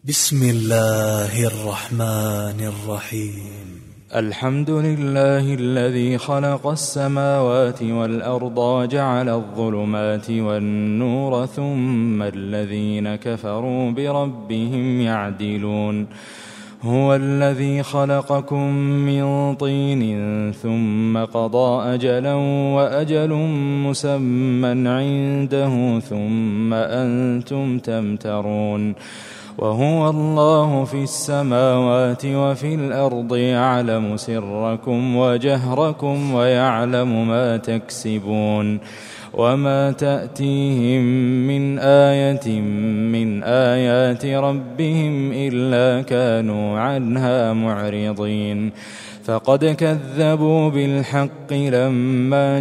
بسم الله الرحمن الرحيم. الحمد لله الذي خلق السماوات والأرض وجعل الظلمات والنور ثم الذين كفروا بربهم يعدلون. هو الذي خلقكم من طين ثم قضى أجلا وأجل مسمى عنده ثم أنتم تمترون. وهو الله في السماوات وفي الأرض يعلم سركم وجهركم ويعلم ما تكسبون. وما تأتيهم من آية من آيات ربهم إلا كانوا عنها معرضين. فقد كذبوا بالحق لما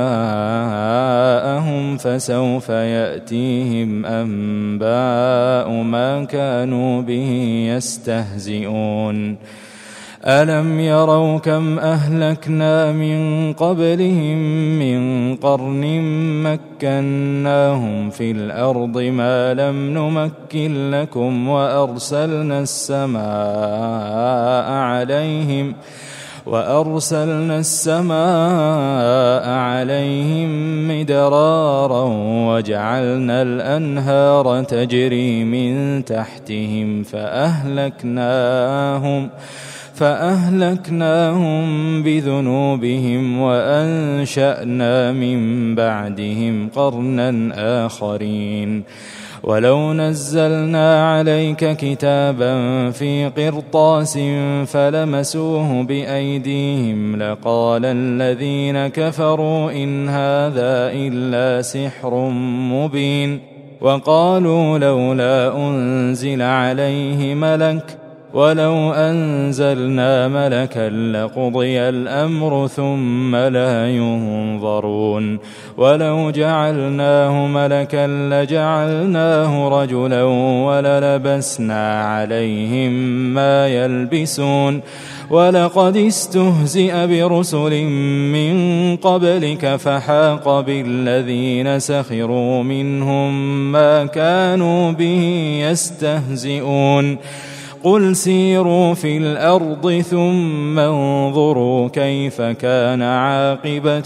جاءهم فسوف يأتيهم أنباء ما كانوا به يستهزئون. ألم يروا كم أهلكنا من قبلهم من قرن مكناهم في الأرض ما لم نمكن لكم وأرسلنا السماء عليهم مدرارا وجعلنا الأنهار تجري من تحتهم فأهلكناهم بذنوبهم وأنشأنا من بعدهم قرنا آخرين. ولو نزلنا عليك كتابا في قرطاس فلمسوه بأيديهم لقال الذين كفروا إن هذا إلا سحر مبين. وقالوا لولا أنزل عليه ملك ولو أنزلنا ملكا لقضي الأمر ثم لا ينظرون. ولو جعلناه ملكا لجعلناه رجلا وللبسنا عليهم ما يلبسون. ولقد استهزئ برسل من قبلك فحاق بالذين سخروا منهم ما كانوا به يستهزئون. قل سيروا في الأرض ثم انظروا كيف كان عاقبة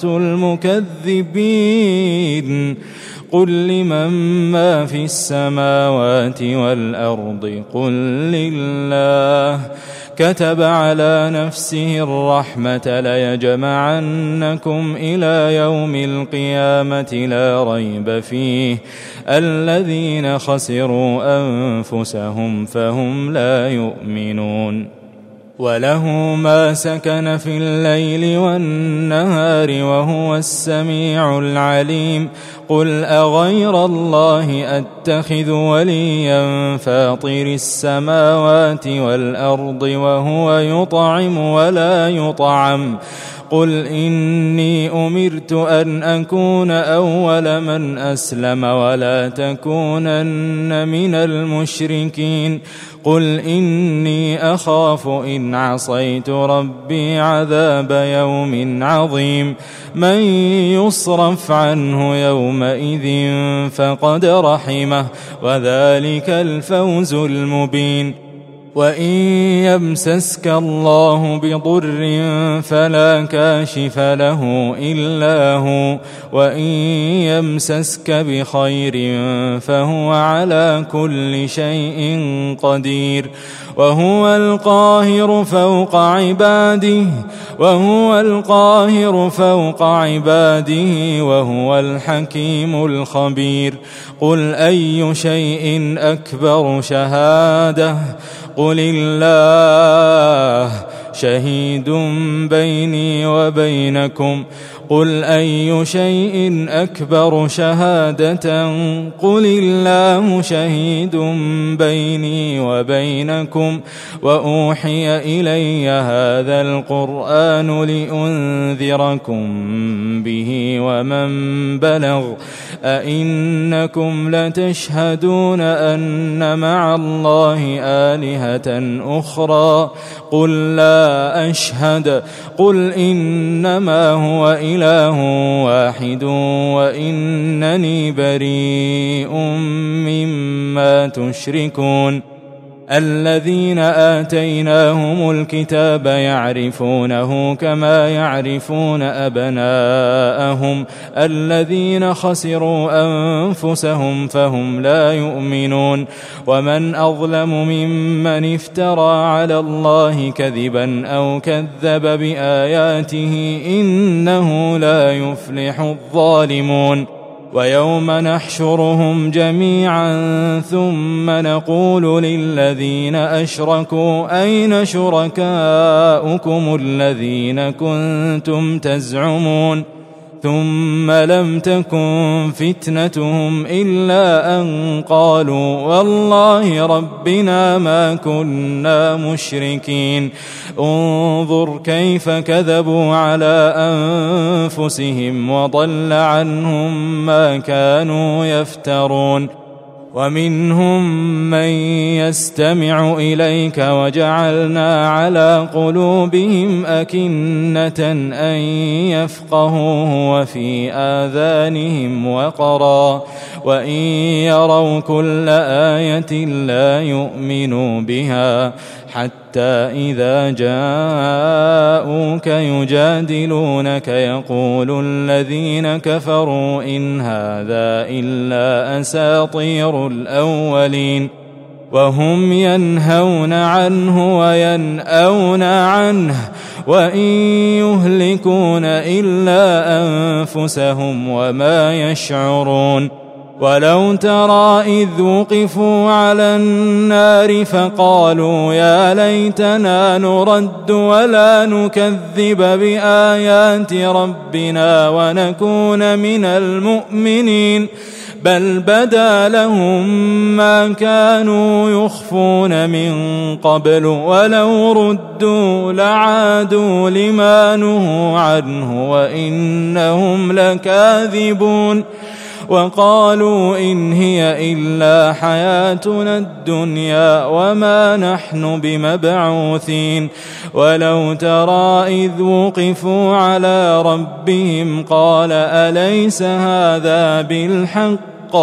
المكذبين. قل لمن ما في السماوات والأرض قل لله. كتب على نفسه الرحمة ليجمعنكم إلى يوم القيامة لا ريب فيه الذين خسروا أنفسهم فهم لا يؤمنون. وله ما سكن في الليل والنهار وهو السميع العليم. قل أغير الله أتخذ وليا فاطر السماوات والأرض وهو يطعم ولا يطعم. قل إني أمرت أن أكون أول من أسلم ولا تكونن من المشركين. قل إني أخاف إن عصيت ربي عذاب يوم عظيم. من يصرف عنه يومئذ فقد رحمه وذلك الفوز المبين. وإن يمسسك الله بضر فلا كاشف له إلا هو وإن يمسسك بخير فهو على كل شيء قدير. وهو القاهر فوق عباده وهو الحكيم الخبير. قل أي شيء أكبر شهادة قل الله شهيد بيني وبينكم. قل أي شيء أكبر شهادة قل الله شهيد بيني وبينكم. وأوحي إلي هذا القرآن لأنذركم به ومن بلغ. أئنكم لتشهدون أن مع الله آلهة أخرى قل لا أشهد. قل إنما هو إله واحد وإنني بريء مما تشركون. الذين آتيناهم الكتاب يعرفونه كما يعرفون أبناءهم الذين خسروا أنفسهم فهم لا يؤمنون ومن أظلم ممن افترى على الله كذبا أو كذب بآياته إنه لا يفلح الظالمون ويوم نحشرهم جميعا ثم نقول للذين أشركوا أين شركاؤكم الذين كنتم تزعمون ثم لم تكن فتنتهم إلا أن قالوا والله ربنا ما كنا مشركين انظر كيف كذبوا على أنفسهم وضل عنهم ما كانوا يفترون ومنهم من يستمع إليك وجعلنا على قلوبهم أكنة أن يفقهوه وفي آذانهم وقرا وإن يروا كل آية لا يؤمنوا بها حتى إذا جاءوك يجادلونك يقول الذين كفروا إن هذا إلا أساطير الأولين وهم ينهون عنه وينأون عنه وإن يهلكون إلا أنفسهم وما يشعرون ولو ترى إذ وقفوا على النار فقالوا يا ليتنا نرد ولا نكذب بآيات ربنا ونكون من المؤمنين بل بدا لهم ما كانوا يخفون من قبل ولو ردوا لعادوا لما نهوا عنه وإنهم لكاذبون وقالوا إن هي إلا حياتنا الدنيا وما نحن بمبعوثين ولو ترى إذ وقفوا على ربهم قال أليس هذا بالحق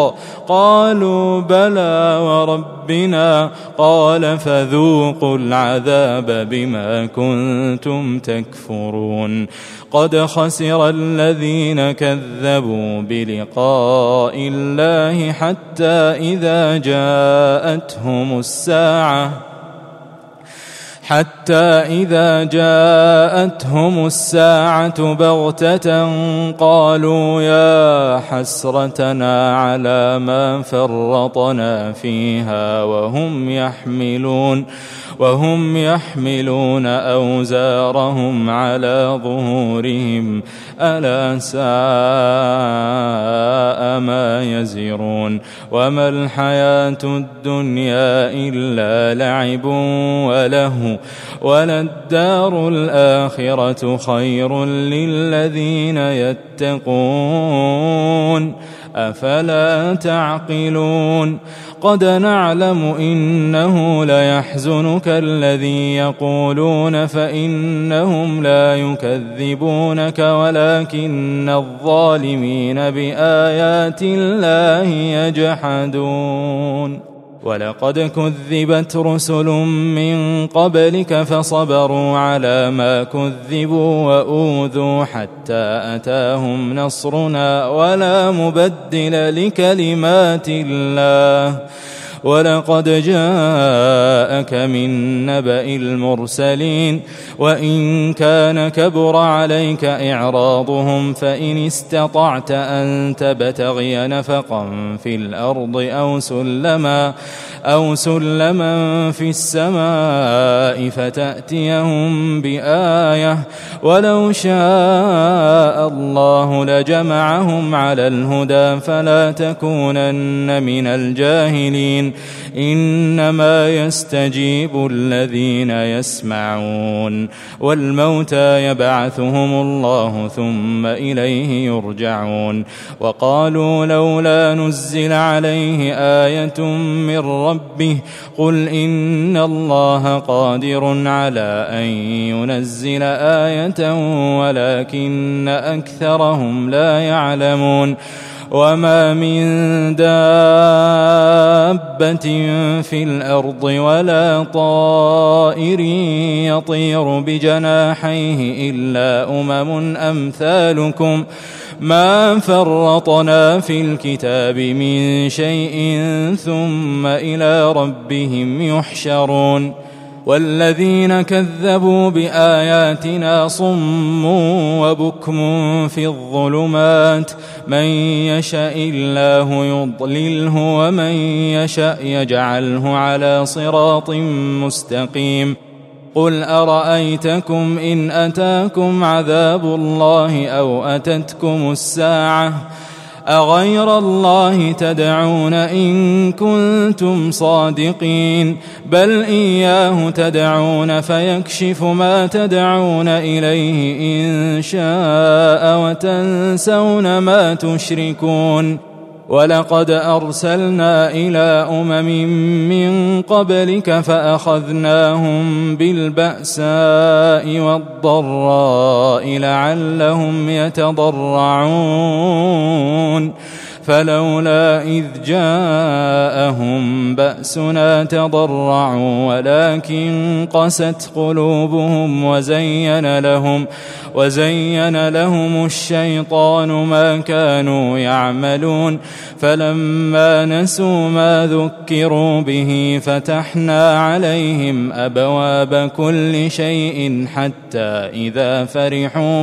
قالوا بلى وربنا قال فذوقوا العذاب بما كنتم تكفرون قد خسر الذين كذبوا بلقاء الله حتى إذا جاءتهم الساعة بغتة قالوا يا حسرتنا على ما فرطنا فيها وهم يحملون أوزارهم على ظهورهم ألا ساء ما يزرون وما الحياة الدنيا إلا لعب وله وللدار الآخرة خير للذين يتقون أفلا تعقلون قد نعلم إنه ليحزنك الذي يقولون فإنهم لا يكذبونك ولكن الظالمين بآيات الله يجحدون ولقد كذبت رسل من قبلك فصبروا على ما كذبوا وأوذوا حتى أتاهم نصرنا ولا مبدل لكلمات الله ولقد جاءك من نبأ المرسلين وإن كان كبر عليك إعراضهم فإن استطعت أن تبتغي نفقا في الأرض أو سلما في السماء فتأتيهم بآية ولو شاء الله لجمعهم على الهدى فلا تكونن من الجاهلين إنما يستجيب الذين يسمعون والموتى يبعثهم الله ثم إليه يرجعون وقالوا لولا نزل عليه آية من ربه قل إن الله قادر على أن ينزل آية ولكن أكثرهم لا يعلمون وما من دابة في الأرض ولا طائر يطير بجناحيه إلا أمم أمثالكم ما فرطنا في الكتاب من شيء ثم إلى ربهم يحشرون والذين كذبوا بآياتنا صم وبكم في الظلمات من يشاء الله يضلله ومن يشاء يجعله على صراط مستقيم قل أرأيتكم إن أتاكم عذاب الله أو أتتكم الساعة أغير الله تدعون إن كنتم صادقين بل إياه تدعون فيكشف ما تدعون إليه إن شاء وتنسون ما تشركون ولقد أرسلنا إلى أمم من قبلك فأخذناهم بالبأساء والضراء لعلهم يتضرعون فلولا إذ جاءهم بأسنا تضرعوا ولكن قست قلوبهم وزين لهم الشيطان ما كانوا يعملون فلما نسوا ما ذكروا به فتحنا عليهم أبواب كل شيء حتى إذا فرحوا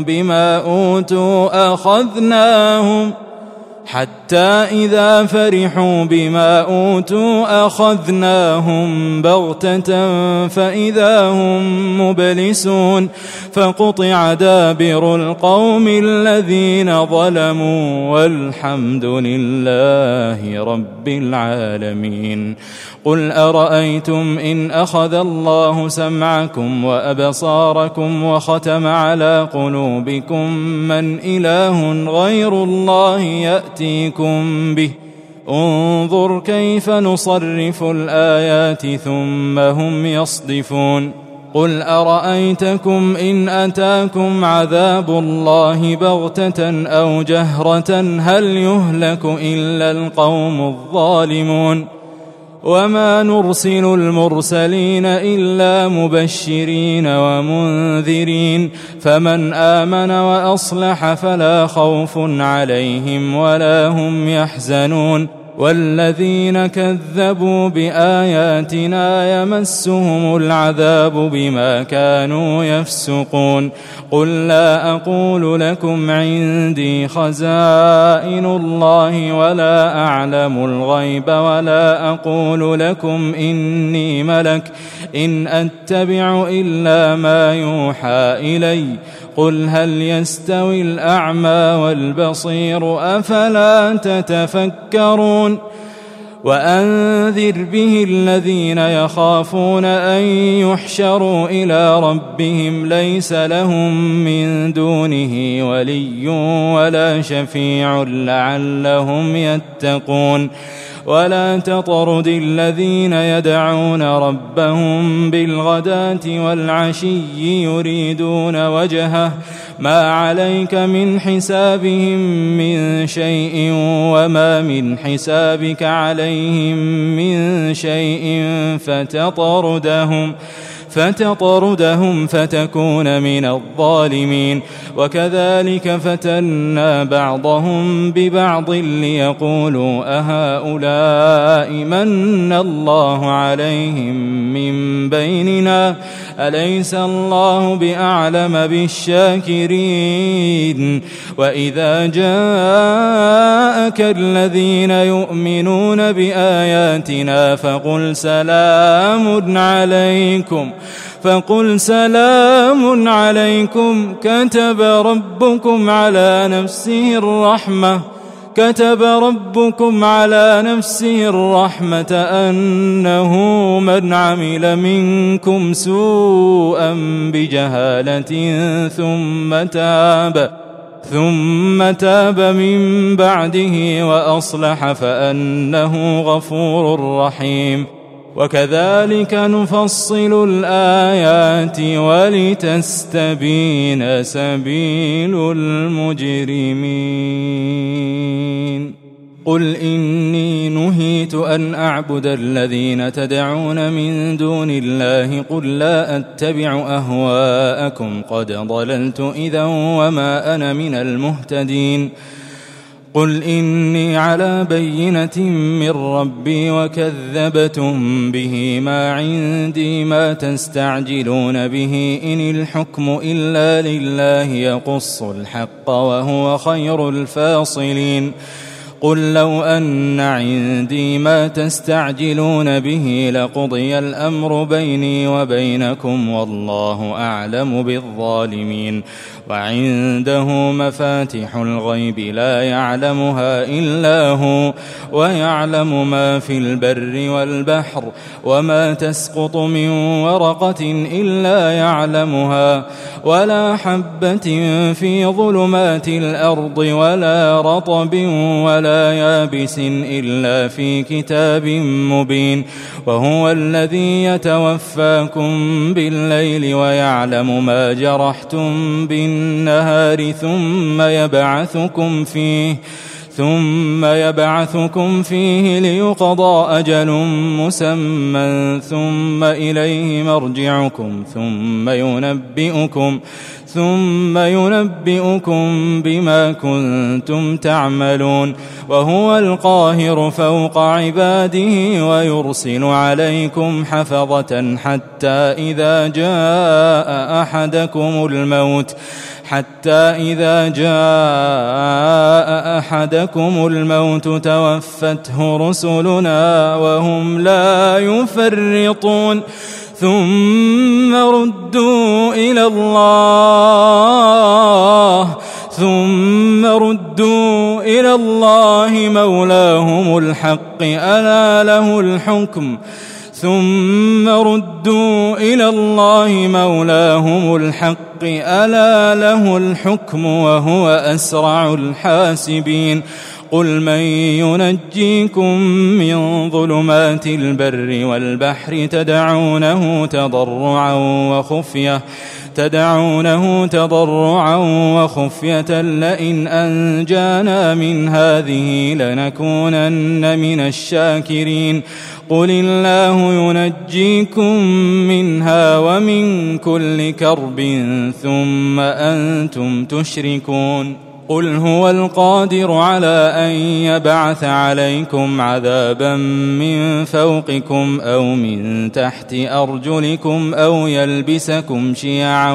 بما أوتوا أخذناهم بغتة فإذا هم مبلسون فقطع دابر القوم الذين ظلموا والحمد لله رب العالمين قل أرأيتم إن أخذ الله سمعكم وأبصاركم وختم على قلوبكم من إله غير الله يأتيكم به انظر كيف نصرف الآيات ثم هم يصدفون قل أرأيتكم إن أتاكم عذاب الله بغتة أو جهرة هل يهلك إلا القوم الظالمون وما نرسل المرسلين إلا مبشرين ومنذرين فمن آمن وأصلح فلا خوف عليهم ولا هم يحزنون والذين كذبوا بآياتنا يمسهم العذاب بما كانوا يفسقون قل لا أقول لكم عندي خزائن الله ولا أعلم الغيب ولا أقول لكم إني ملك إن أتبع إلا ما يوحى إلي قل هل يستوي الأعمى والبصير أفلا تتفكرون وأنذر به الذين يخافون أن يحشروا إلى ربهم ليس لهم من دونه ولي ولا شفيع لعلهم يتقون ولا تطرد الذين يدعون ربهم بالغداة والعشي يريدون وجهه ما عليك من حسابهم من شيء وما من حسابك عليهم من شيء فتطردهم فتكون من الظالمين وكذلك فتنا بعضهم ببعض ليقولوا أهؤلاء من الله عليهم من بيننا أليس الله بأعلم بالشاكرين وإذا جاءك الذين يؤمنون بآياتنا فقل سلام عليكم كتب ربكم على نفسه الرحمة أنه من عمل منكم سوءا بجهالة ثم تاب من بعده وأصلح فأنه غفور رحيم وكذلك نفصل الآيات ولتستبين سبيل المجرمين قل إني نهيت أن أعبد الذين تدعون من دون الله قل لا أتبع أهواءكم قد ضللت إذا وما أنا من المهتدين قل إني على بينة من ربي وكذبتم به ما عندي ما تستعجلون به إن الحكم إلا لله يقص الحق وهو خير الفاصلين قل لو أن عندي ما تستعجلون به لقضي الأمر بيني وبينكم والله أعلم بالظالمين وعنده مفاتح الغيب لا يعلمها إلا هو ويعلم ما في البر والبحر وما تسقط من ورقة إلا يعلمها ولا حبة في ظلمات الأرض ولا رطب ولا يابس إلا في كتاب مبين وهو الذي يتوفاكم بالليل ويعلم ما جرحتم بالنهار ثم يبعثكم فيه ليقضى أجل مسمى ثم إليه مرجعكم ثم ينبئكم بما كنتم تعملون وهو القاهر فوق عباده ويرسل عليكم حفظة حتى إذا جاء أحدكم الموت توفته رسلنا وهم لا يفرطون ثم ردوا إلى الله مولاهم الحق ألا له الحكم وهو أسرع الحاسبين قل من ينجيكم من ظلمات البر والبحر تدعونه تضرعا وخفية لئن أنجانا من هذه لنكونن من الشاكرين قل الله ينجيكم منها ومن كل كرب ثم أنتم تشركون قل هو القادر على أن يبعث عليكم عذابا من فوقكم أو من تحت أرجلكم أو يلبسكم شيعا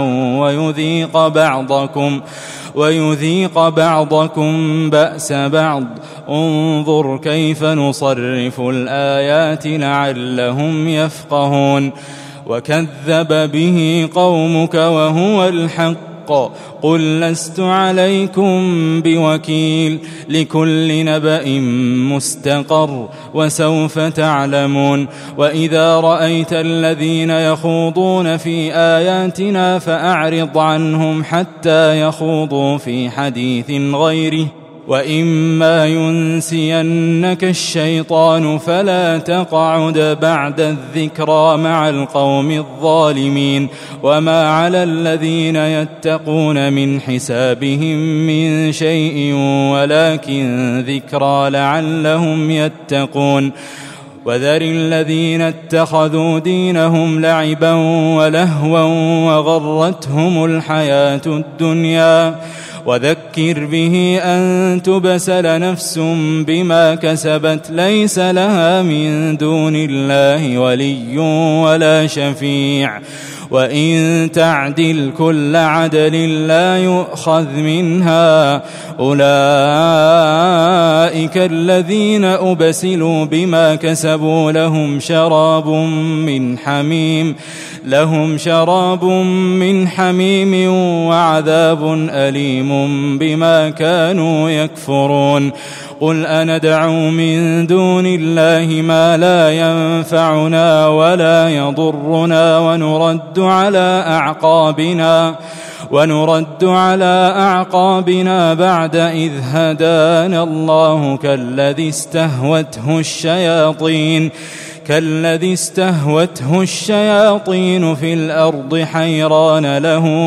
ويذيق بعضكم بأس بعض انظر كيف نصرف الآيات لعلهم يفقهون وكذب به قومك وهو الحق قل لست عليكم بوكيل لكل نبأ مستقر وسوف تعلمون وإذا رأيت الذين يخوضون في آياتنا فأعرض عنهم حتى يخوضوا في حديث غيره وإما ينسينك الشيطان فلا تقعد بعد الذكرى مع القوم الظالمين وما على الذين يتقون من حسابهم من شيء ولكن ذكرى لعلهم يتقون وذر الذين اتخذوا دينهم لعبا ولهوا وغرتهم الحياة الدنيا وذكر به أن تبسل نفس بما كسبت ليس لها من دون الله ولي ولا شفيع وإن تعدل كل عدل لا يؤخذ منها أولئك الذين أبسلوا بما كسبوا لهم شراب من حميم وعذاب أليم بما كانوا يكفرون قل أندعو من دون الله ما لا ينفعنا ولا يضرنا ونرد على أعقابنا بعد إذ هدانا الله كالذي استهوته كالذي استهوته الشياطين في الأرض حيران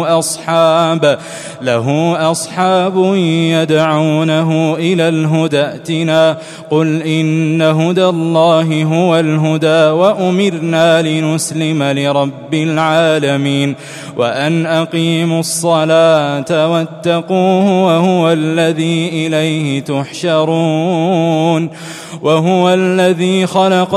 له أصحاب يدعونه إلى الهدى ائتنا قل إن هدى الله هو الهدى وأمرنا لنسلم لرب العالمين وأن أقيموا الصلاة واتقوه وهو الذي إليه تحشرون وهو الذي خلق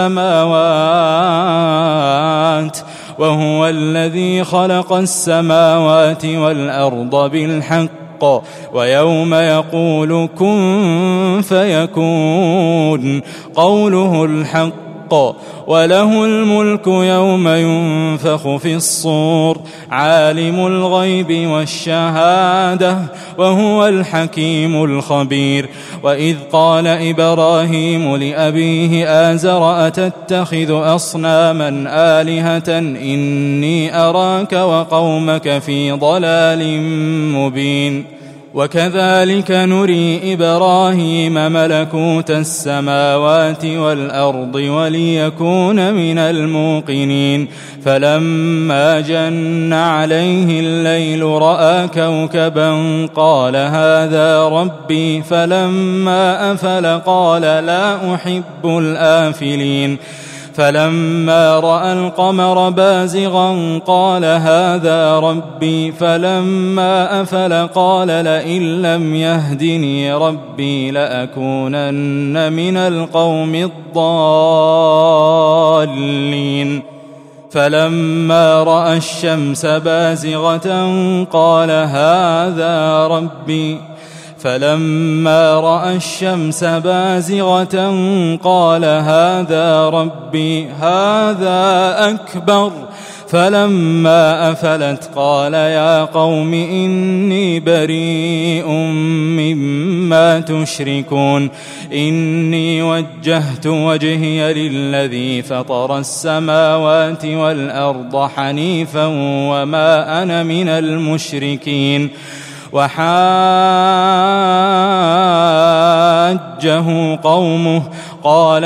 السماوات والأرض بالحق ويوم يقول كن فيكون قوله الحق وله الملك يوم ينفخ في الصور عالم الغيب والشهادة وهو الحكيم الخبير وإذ قال إبراهيم لأبيه آزر أتتخذ أصناما آلهة إني أراك وقومك في ضلال مبين وكذلك نري إبراهيم ملكوت السماوات والأرض وليكون من الموقنين فلما جن عليه الليل رأى كوكبا قال هذا ربي فلما أفل قال لا أحب الآفلين فلما رأى القمر بازغا قال هذا ربي فلما أفل قال لئن لم يهدني ربي لأكونن من القوم الضالين فلما رأى الشمس بازغة قال هذا ربي فلما رأى الشمس بازغة قال هذا ربي هذا أكبر فلما أفلت قال يا قوم إني بريء مما تشركون إني وجهت وجهي للذي فطر السماوات والأرض حنيفا وما أنا من المشركين وحاجه قومه قال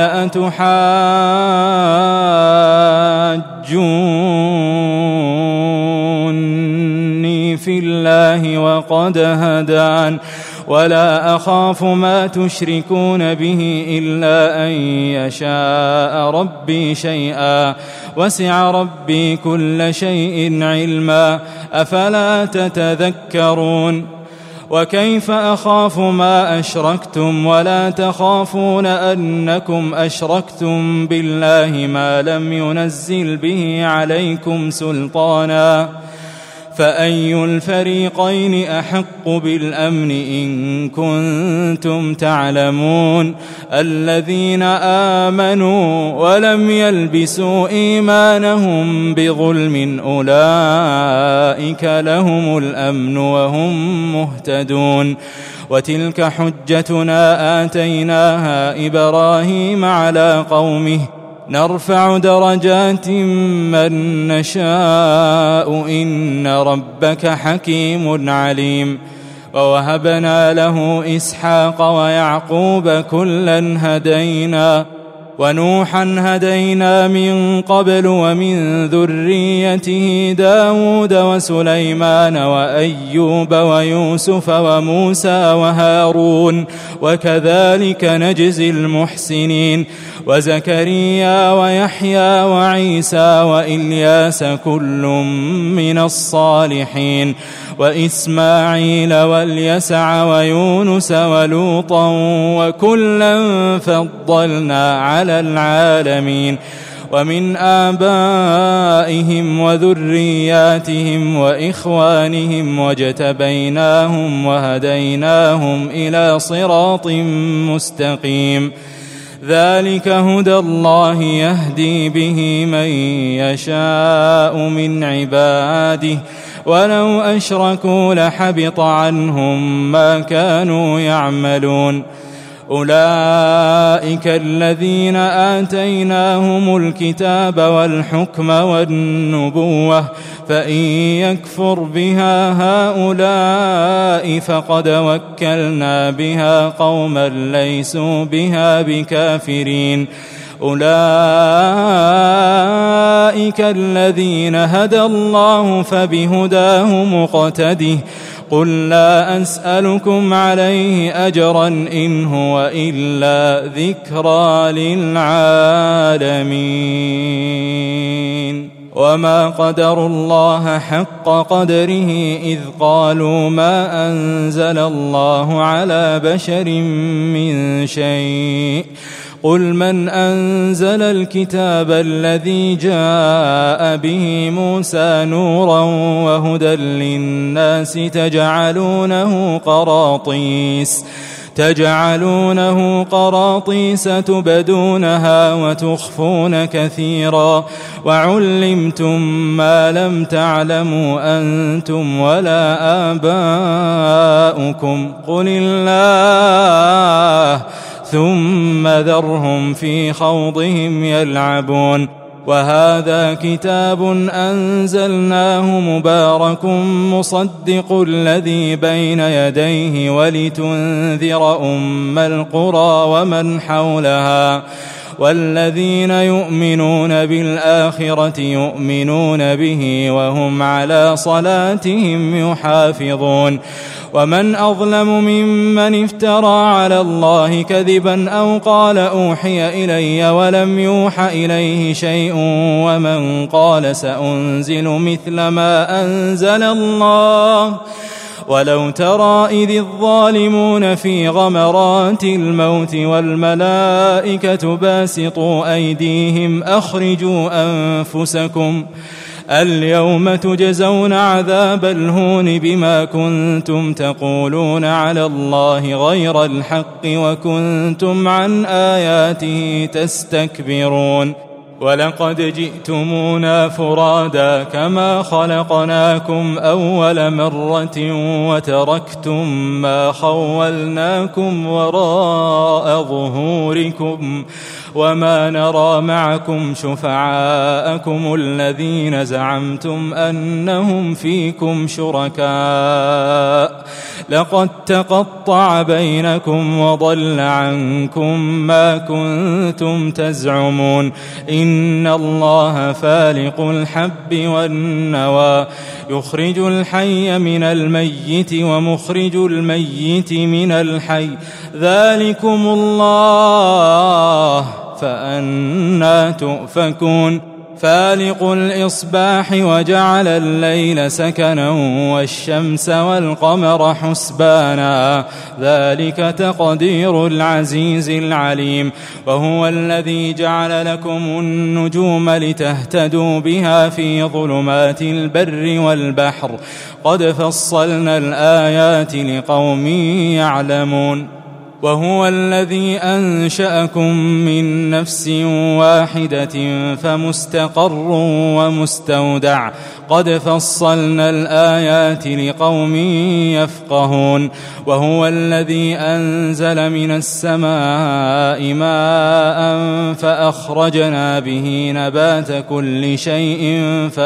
أتحاجوني في الله وقد هدان ولا أخاف ما تشركون به إلا أن يشاء ربي شيئا وسع ربي كل شيء علما أفلا تتذكرون وكيف أخاف ما أشركتم ولا تخافون أنكم أشركتم بالله ما لم ينزل به عليكم سلطانا فأي الفريقين أحق بالأمن إن كنتم تعلمون الذين آمنوا ولم يلبسوا إيمانهم بظلم أولئك لهم الأمن وهم مهتدون وتلك حجتنا آتيناها إبراهيم على قومه نرفع درجات من نشاء إن ربك حكيم عليم ووهبنا له إسحاق ويعقوب كلا هدينا ونوحا هدينا من قبل ومن ذريته داود وسليمان وأيوب ويوسف وموسى وهارون وكذلك نجزي المحسنين وزكريا ويحيى وعيسى وإلياس كل من الصالحين وإسماعيل واليسع ويونس ولوطا وكلا فضلنا على العالمين ومن آبائهم وذرياتهم وإخوانهم واجتبيناهم وهديناهم إلى صراط مستقيم ذلك هدى الله يهدي به من يشاء من عباده ولو أشركوا لحبط عنهم ما كانوا يعملون أولئك الذين آتيناهم الكتاب والحكم والنبوة فإن يكفر بها هؤلاء فقد وكلنا بها قوما ليسوا بها بكافرين أولئك الذين هدى الله فبهداه مقتده قل لا أسألكم عليه أجرا إن هو إلا ذكرى للعالمين وما قدروا الله حق قدره إذ قالوا ما أنزل الله على بشر من شيء قل من أنزل الكتاب الذي جاء به موسى نورا وهدى للناس تجعلونه قراطيس تبدونها وتخفون كثيرا وعلمتم ما لم تعلموا أنتم ولا آباؤكم قل الله ثم ذرهم في خوضهم يلعبون وهذا كتاب أنزلناه مبارك مصدق الذي بين يديه ولتنذر أم القرى ومن حولها والذين يؤمنون بالآخرة يؤمنون به وهم على صلاتهم يحافظون ومن أظلم ممن افترى على الله كذبا أو قال أوحي إلي ولم يوح إليه شيء ومن قال سأنزل مثل ما أنزل الله ولو ترى إذ الظالمون في غمرات الموت والملائكة باسطوا أيديهم أخرجوا أنفسكم اليوم تجزون عذاب الهون بما كنتم تقولون على الله غير الحق وكنتم عن آياته تستكبرون ولقد جئتمونا فرادا كما خلقناكم أول مرة وتركتم ما خولناكم وراء ظهوركم وما نرى معكم شفعاءكم الذين زعمتم أنهم فيكم شركاء لقد تقطع بينكم وضل عنكم ما كنتم تزعمون إن الله فالق الحب والنوى يخرج الحي من الميت ومخرج الميت من الحي ذلكم الله فأنى تؤفكون فالق الإصباح وجعل الليل سكنا والشمس والقمر حسبانا ذلك تقدير العزيز العليم وهو الذي جعل لكم النجوم لتهتدوا بها في ظلمات البر والبحر قد فصلنا الآيات لقوم يعلمون وهو الذي أنشأكم من نفس واحدة فمستقر ومستودع قد فصلنا الآيات لقوم يفقهون وهو الذي أنزل من السماء ماء فأخرجنا به نبات كل شيء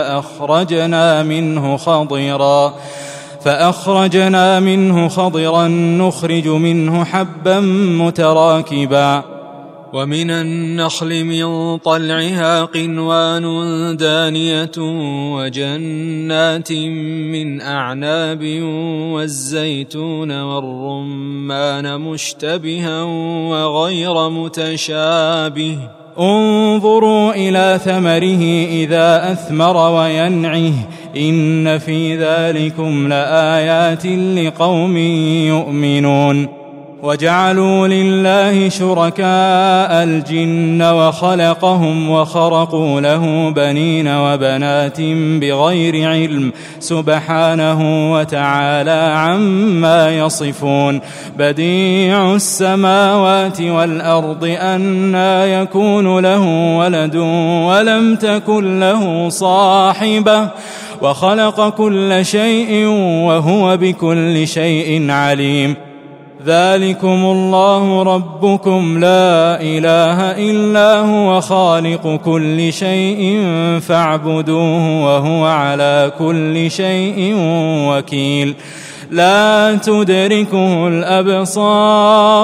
فأخرجنا منه خضرا نخرج منه حبا متراكبا ومن النخل من طلعها قنوان دانية وجنات من أعناب والزيتون والرمان مشتبها وغير متشابه انظروا إلى ثمره إذا أثمر وينعه إن في ذلكم لآيات لقوم يؤمنون وجعلوا لله شركاء الجن وخلقهم وخرقوا له بنين وبنات بغير علم سبحانه وتعالى عما يصفون بديع السماوات والأرض أنى يكون له ولد ولم تكن له صاحبة وخلق كل شيء وهو بكل شيء عليم ذلكم الله ربكم لا إله إلا هو خالق كل شيء فاعبدوه وهو على كل شيء وكيل لا تدركه الأبصار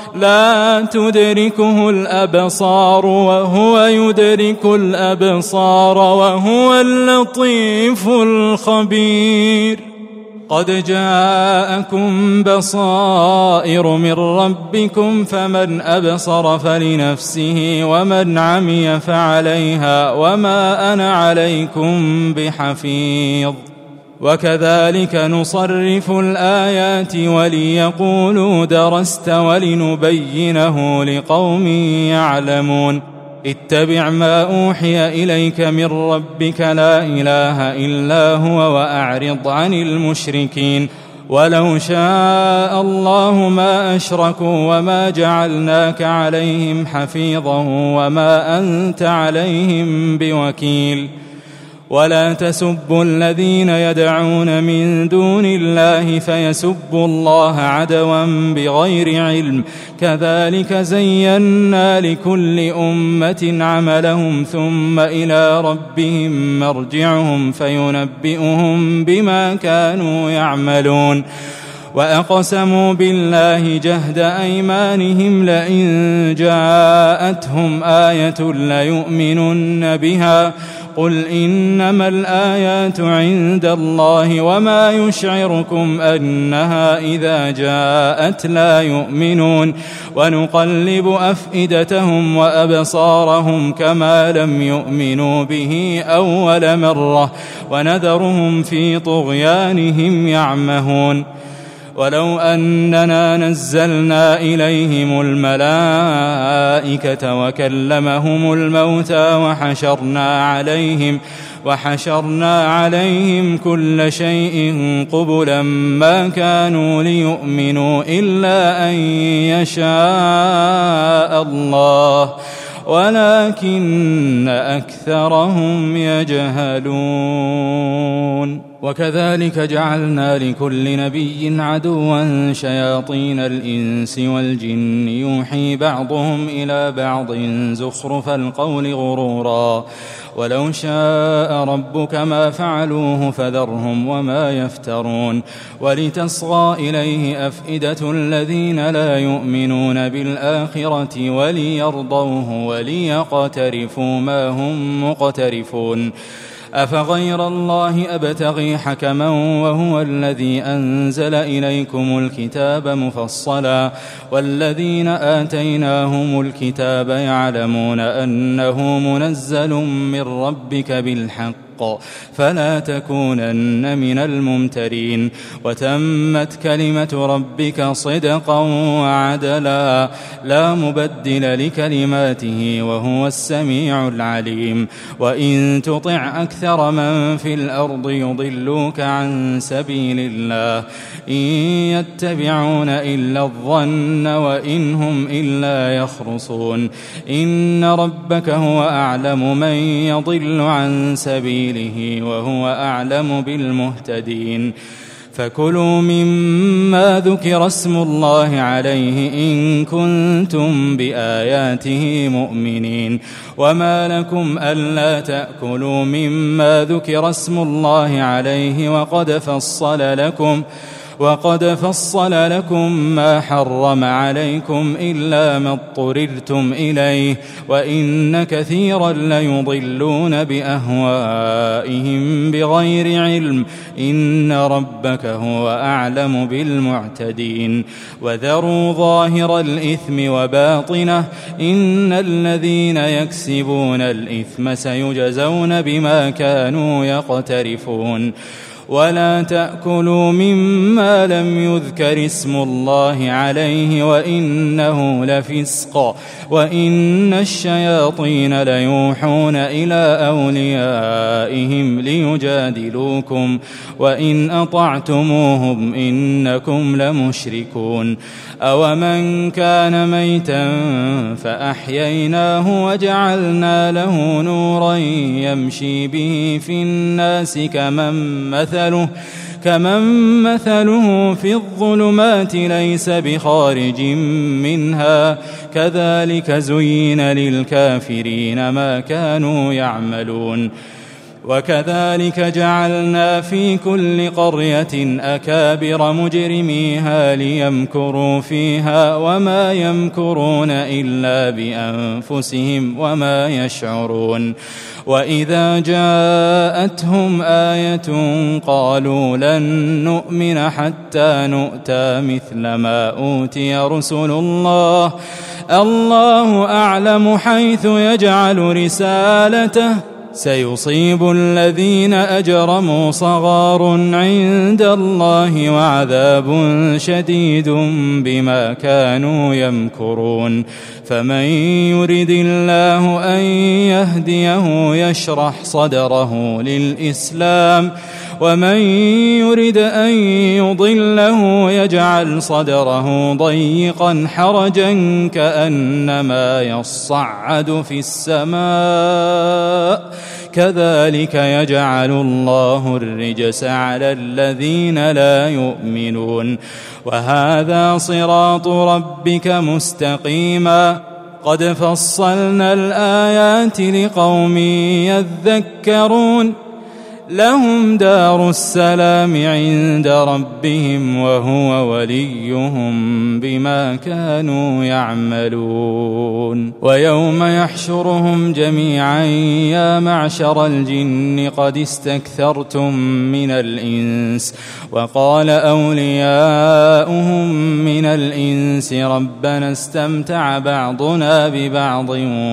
لا تدركه الأبصار وهو يدرك الأبصار وهو اللطيف الخبير. قد جاءكم بصائر من ربكم فمن أبصر فلنفسه ومن عمي فعليها وما أنا عليكم بحفيظ. وكذلك نصرف الآيات وليقولوا درست ولنبينه لقوم يعلمون. اتبع ما أوحي إليك من ربك لا إله إلا هو وأعرض عن المشركين. ولو شاء الله ما أشركوا وما جعلناك عليهم حفيظا وما أنت عليهم بوكيل. ولا تسبوا الذين يدعون من دون الله فيسبوا الله عدوا بغير علم. كذلك زينا لكل أمة عملهم ثم إلى ربهم مرجعهم فينبئهم بما كانوا يعملون. وأقسموا بالله جهد أيمانهم لئن جاءتهم آية ليؤمنن بها قل إنما الآيات عند الله وما يشعركم أنها إذا جاءت لا يؤمنون. ونقلب أفئدتهم وأبصارهم كما لم يؤمنوا به أول مرة ونذرهم في طغيانهم يعمهون. ولو أننا نزلنا إليهم الملائكة وكلمهم الموتى وحشرنا عليهم كل شيء قبلا ما كانوا ليؤمنوا إلا أن يشاء الله ولكن أكثرهم يجهلون. وكذلك جعلنا لكل نبي عدوا شياطين الإنس والجن يوحي بعضهم إلى بعض زخرف القول غرورا. ولو شاء ربك ما فعلوه فذرهم وما يفترون. ولتصغى إليه أفئدة الذين لا يؤمنون بالآخرة وليرضوه وليقترفوا ما هم مقترفون. أفغير الله أبتغي حكما وهو الذي أنزل إليكم الكتاب مفصلا والذين آتيناهم الكتاب يعلمون أنه منزل من ربك بالحق فلا تكونن من الممترين. وتمت كلمة ربك صدقا وعدلا لا مبدل لكلماته وهو السميع العليم. وإن تطع أكثر من في الأرض يضلوك عن سبيل الله إن يتبعون إلا الظن وإن هم إلا يخرصون. إن ربك هو أعلم من يضل عن سبيله وهو أعلم بالمهتدين. فكلوا مما ذكر اسم الله عليه إن كنتم بآياته مؤمنين. وما لكم ألا تأكلوا مما ذكر اسم الله عليه وقد فصل لكم ما حرم عليكم إلا ما اضطررتم إليه وإن كثيرا ليضلون بأهوائهم بغير علم إن ربك هو أعلم بالمعتدين. وذروا ظاهر الإثم وباطنه إن الذين يكسبون الإثم سيجزون بما كانوا يقترفون. ولا تأكلوا مما لم يذكر اسم الله عليه وإنه لفسق وإن الشياطين ليوحون إلى أوليائهم ليجادلوكم وإن أطعتموهم إنكم لمشركون. أومن كان ميتا فأحييناه وجعلنا له نورا يمشي به في الناس كمن مثله في الظلمات ليس بخارج منها كذلك زين للكافرين ما كانوا يعملون. وكذلك جعلنا في كل قرية أكابر مجرميها ليمكروا فيها وما يمكرون إلا بأنفسهم وما يشعرون. وإذا جاءتهم آية قالوا لن نؤمن حتى نؤتى مثل ما أوتي رسل الله، الله أعلم حيث يجعل رسالته، سيصيب الذين أجرموا صغار عند الله وعذاب شديد بما كانوا يمكرون. فمن يرد الله أن يهديه يشرح صدره للإسلام، ومن يرد أن يضله يجعل صدره ضيقا حرجا كأنما يصعد في السماء، كذلك يجعل الله الرجس على الذين لا يؤمنون. وهذا صراط ربك مستقيما، قد فصلنا الآيات لقوم يذكرون. لهم دار السلام عند ربهم وهو وليهم بما كانوا يعملون. ويوم يحشرهم جميعا يا معشر الجن قد استكثرتم من الإنس، وقال أولياؤهم من الإنس ربنا استمتع بعضنا ببعض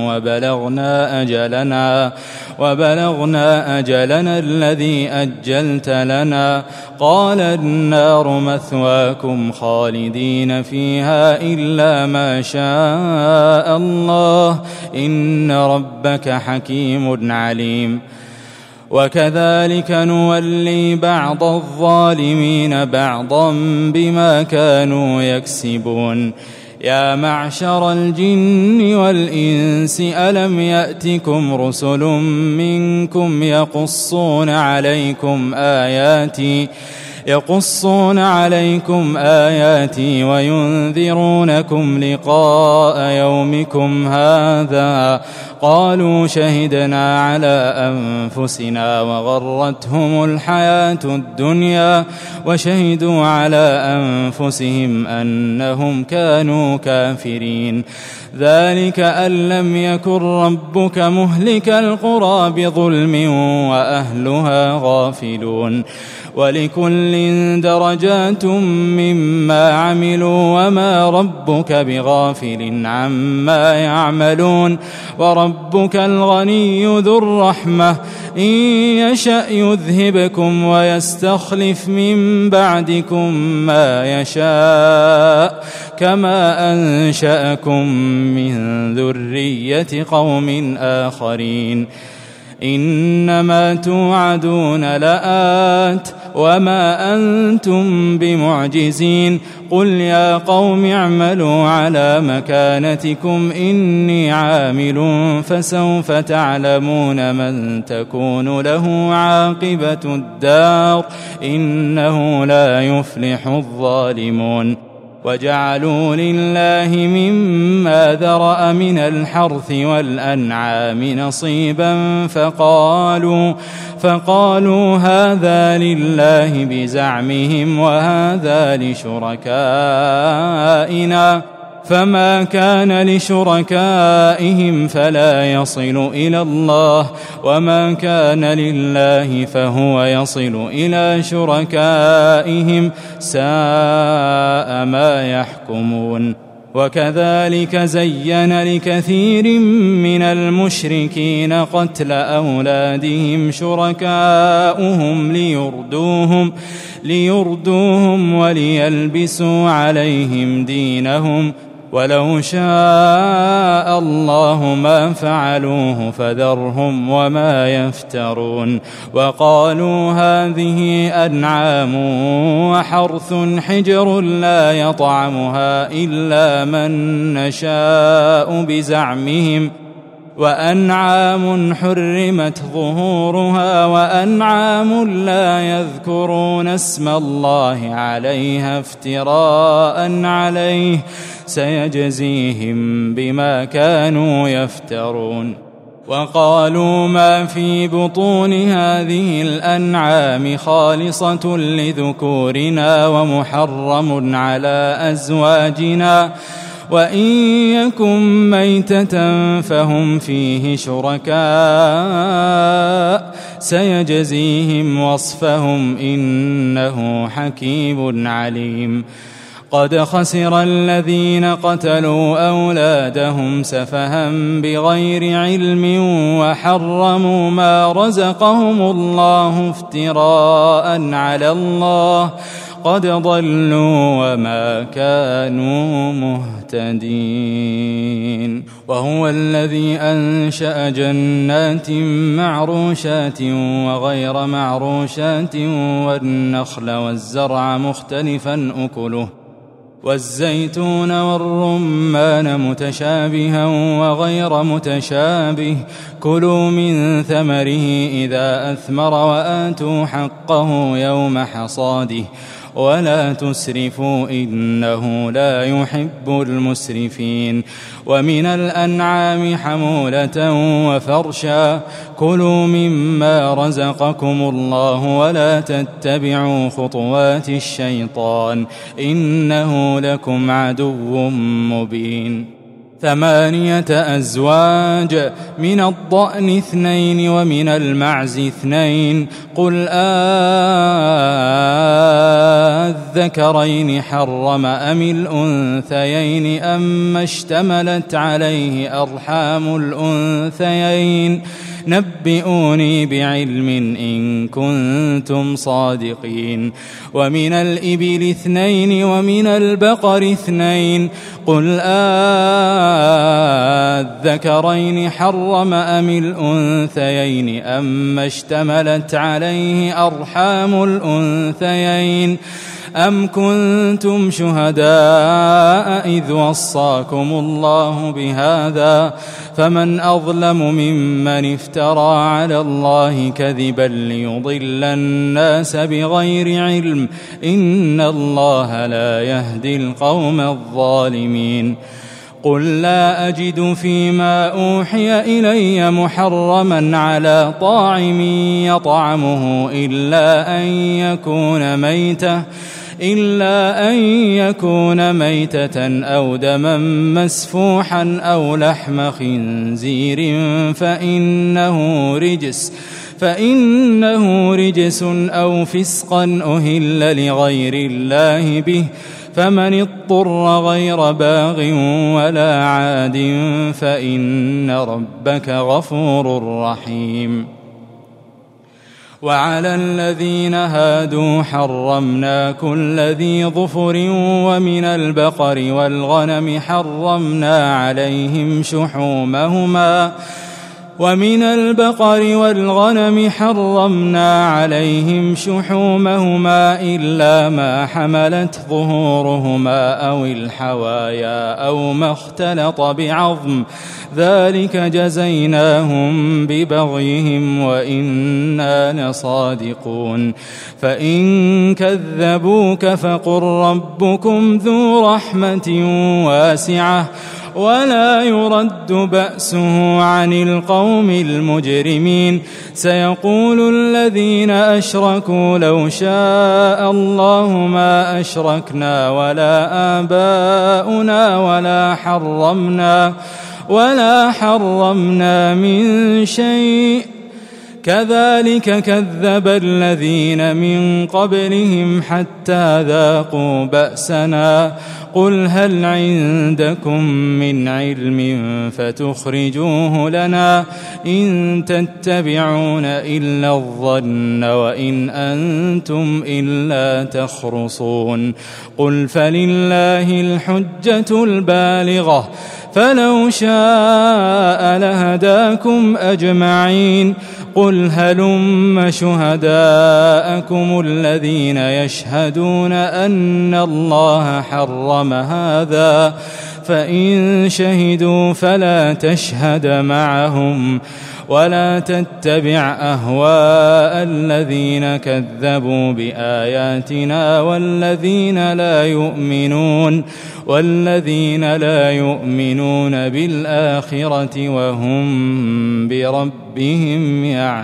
وبلغنا أجلنا الذي أجلت لنا، قال النار مثواكم خالدين فيها إلا ما شاء الله، إن ربك حكيم عليم. وكذلك نولي بعض الظالمين بعضا بما كانوا يكسبون. يا معشر الجن والإنس ألم يأتكم رسل منكم يقصون عليكم آياتي وينذرونكم لقاء يومكم هذا، قالوا شهدنا على أنفسنا وغرتهم الحياة الدنيا وشهدوا على أنفسهم أنهم كانوا كافرين. ذلك أن لم يكن ربك مهلك القرى بظلم وأهلها غافلون. ولكل درجات مما عملوا وما ربك بغافل عما يعملون، وربك الغني ذو الرحمة، إن يشأ يذهبكم ويستخلف من بعدكم ما يشاء كما أنشأكم من ذرية قوم آخرين. إنما توعدون لآت وما أنتم بمعجزين. قل يا قوم اعملوا على مكانتكم إني عامل فسوف تعلمون من تكون له عاقبة الدار إنه لا يفلح الظالمون. وجعلوا لله مما ذرأ من الحرث والأنعام نصيبا فقالوا هذا لله بزعمهم وهذا لشركائنا، فما كان لشركائهم فلا يصل إلى الله، وما كان لله فهو يصل إلى شركائهم، ساء ما يحكمون. وكذلك زين لكثير من المشركين قتل أولادهم شركاؤهم ليردوهم وليلبسوا عليهم دينهم، ولو شاء الله ما فعلوه فذرهم وما يفترون. وقالوا هذه أنعام وحرث حجر لا يطعمها إلا من نشاء بزعمهم، وأنعام حرمت ظهورها وأنعام لا يذكرون اسم الله عليها افتراء عليه، سيجزيهم بما كانوا يفترون. وقالوا ما في بطون هذه الأنعام خالصة لذكورنا ومحرم على أزواجنا وإن يكن ميتة فهم فيه شركاء سيجزيهم وصفهم إنه حكيم عليم. قد خسر الذين قتلوا أولادهم سفها بغير علم وحرموا ما رزقهم الله افتراء على الله قد ضلوا وما كانوا مهتدين. وهو الذي أنشأ جنات معروشات وغير معروشات والنخل والزرع مختلفا أكله والزيتون والرمان متشابها وغير متشابه كلوا من ثمره إذا أثمر وآتوا حقه يوم حصاده ولا تسرفوا إنه لا يحب المسرفين. ومن الأنعام حمولة وفرشا كلوا مما رزقكم الله ولا تتبعوا خطوات الشيطان إنه لكم عدو مبين. 8 أزواج من الضأن 2 ومن المعز 2 قل الذكرين حرم أم الأنثيين أما اشتملت عليه أرحام الأنثيين نبئوني بعلم إن كنتم صادقين. ومن الإبل 2 ومن البقر 2 قل الذكرين حرم أم الأنثيين أما اشتملت عليه أرحام الأنثيين أم كنتم شهداء إذ وصاكم الله بهذا فمن أظلم ممن افترى على الله كذبا ليضل الناس بغير علم إن الله لا يهدي القوم الظالمين. قل لا أجد فيما أوحي إلي محرما على طاعم يطعمه إلا أن يكون ميتة أو دما مسفوحا أو لحم خنزير فإنه رجس أو فسقا أهل لغير الله به فمن اضطر غير باغ ولا عاد فإن ربك غفور رحيم. وعلى الذين هادوا حرمنا كل ذي ظفر ومن البقر والغنم حرمنا عليهم شحومهما إلا ما حملت ظهورهما أو الحوايا أو ما اختلط بعظم ذلك جزيناهم ببغيهم وإنا لصادقون. فإن كذبوك فقل ربكم ذو رحمة واسعة ولا يرد بأسه عن القوم المجرمين. سيقول الذين أشركوا لو شاء الله ما أشركنا ولا آباؤنا ولا حرمنا من شيء كذلك كذب الذين من قبلهم حتى ذاقوا بأسنا. قل هل عندكم من علم فتخرجوه لنا إن تتبعون إلا الظن وإن أنتم إلا تخرصون. قل فلله الحجة البالغة فلو شاء لهداكم أجمعين. قل هلم شهداءكم الذين يشهدون أن الله حرم هذا فإن شهدوا فلا تشهد معهم ولا تتبع أهواء الذين كذبوا بآياتنا والذين لا يؤمنون بالآخرة وهم بربهم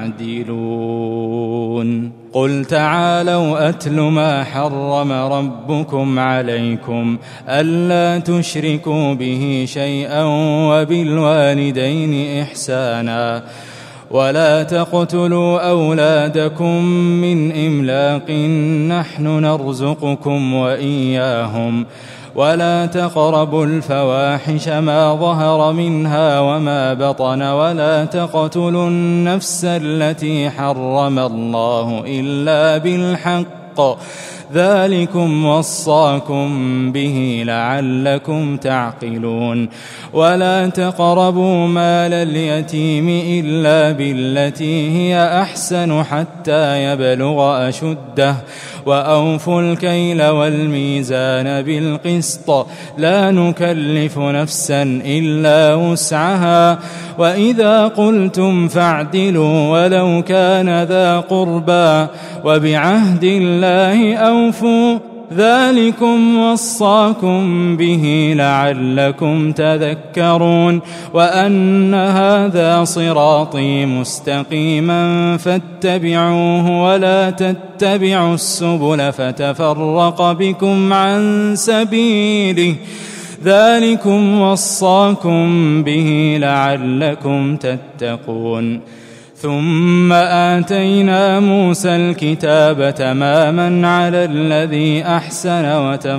يعدلون. قل تعالوا أتل ما حرم ربكم عليكم ألا تشركوا به شيئا وبالوالدين إحسانا ولا تقتلوا أولادكم من إملاق نحن نرزقكم وإياهم ولا تقربوا الفواحش ما ظهر منها وما بطن ولا تقتلوا النفس التي حرم الله إلا بالحق ذلكم وصاكم به لعلكم تعقلون. ولا تقربوا مال اليتيم إلا بالتي هي أحسن حتى يبلغ أشده وأوفوا الكيل والميزان بالقسط لا نكلف نفسا إلا وسعها وإذا قلتم فاعدلوا ولو كان ذا قربى وبعهد الله أوفوا ذلكم وصاكم به لعلكم تذكرون. وأن هذا صراطي مستقيما فاتبعوه ولا تتبعوا السبل فتفرق بكم عن سبيله ذلكم وصاكم به لعلكم تتقون. ثم آتينا موسى الكتاب تماما على الذي أحسن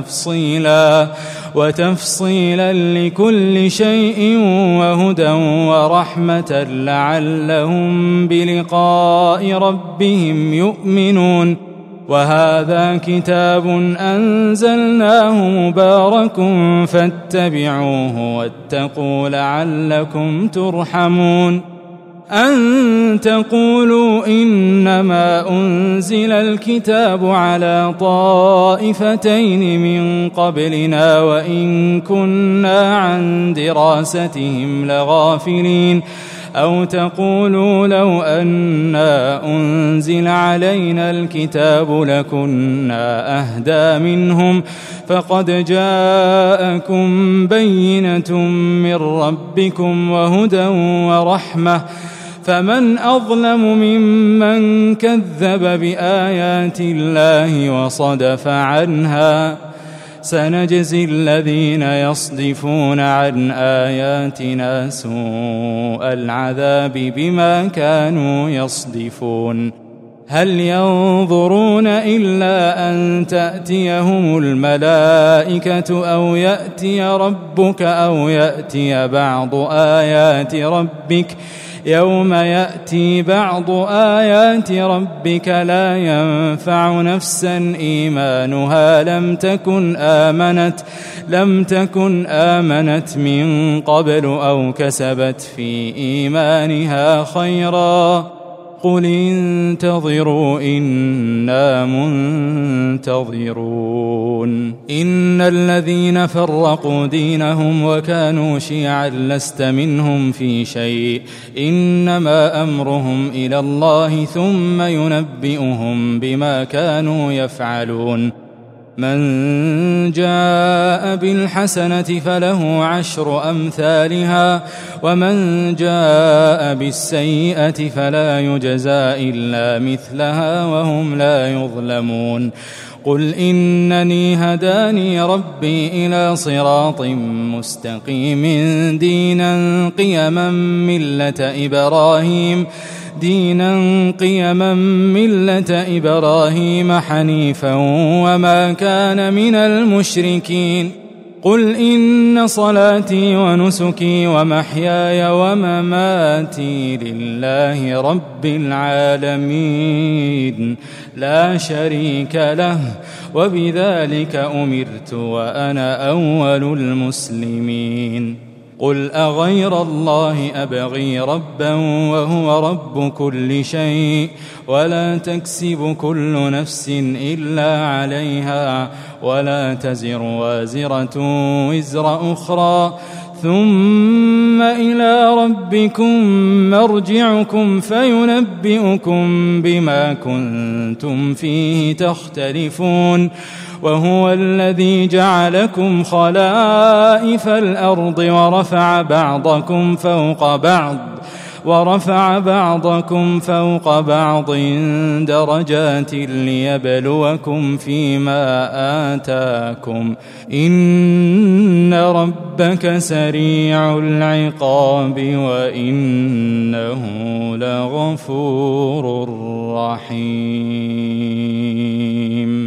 وتفصيلا لكل شيء وهدى ورحمة لعلهم بلقاء ربهم يؤمنون. وهذا كتاب أنزلناه مبارك فاتبعوه واتقوا لعلكم ترحمون. أن تقولوا إنما أنزل الكتاب على طائفتين من قبلنا وإن كنا عن دراستهم لغافلين أو تقولوا لو أنا أنزل علينا الكتاب لكنا أهدى منهم فقد جاءكم بينة من ربكم وهدى ورحمة فمن أظلم ممن كذب بآيات الله وصدف عنها سنجزي الذين يصدفون عن آياتنا سوء العذاب بما كانوا يصدفون. هل ينظرون إلا أن تأتيهم الملائكة أو يأتي ربك أو يأتي بعض آيات ربك يوم يأتي بعض آيات ربك لا ينفع نفسا إيمانها لم تكن آمنت من قبل أو كسبت في إيمانها خيرا قل انتظروا إنا منتظرون. إن الذين فرقوا دينهم وكانوا شيعا لست منهم في شيء إنما أمرهم إلى الله ثم ينبئهم بما كانوا يفعلون. من جاء بالحسنة فله 10 أمثالها ومن جاء بالسيئة فلا يجزى إلا مثلها وهم لا يظلمون. قل إنني هداني ربي إلى صراط مستقيم دينا قيما ملة إبراهيم حنيفا وما كان من المشركين. قل إن صلاتي ونسكي ومحياي ومماتي لله رب العالمين لا شريك له وبذلك أمرت وأنا أول المسلمين. قل أغير الله أبغي ربا وهو رب كل شيء ولا تكسب كل نفس إلا عليها ولا تزر وازرة وزر أخرى ثم إلى ربكم مرجعكم فينبئكم بما كنتم فيه تختلفون وهو الذي جعلكم خلائف الأرض ورفع بعضكم فوق بعض درجات ليبلوكم فيما آتاكم إن ربك سريع العقاب وإنه لغفور رحيم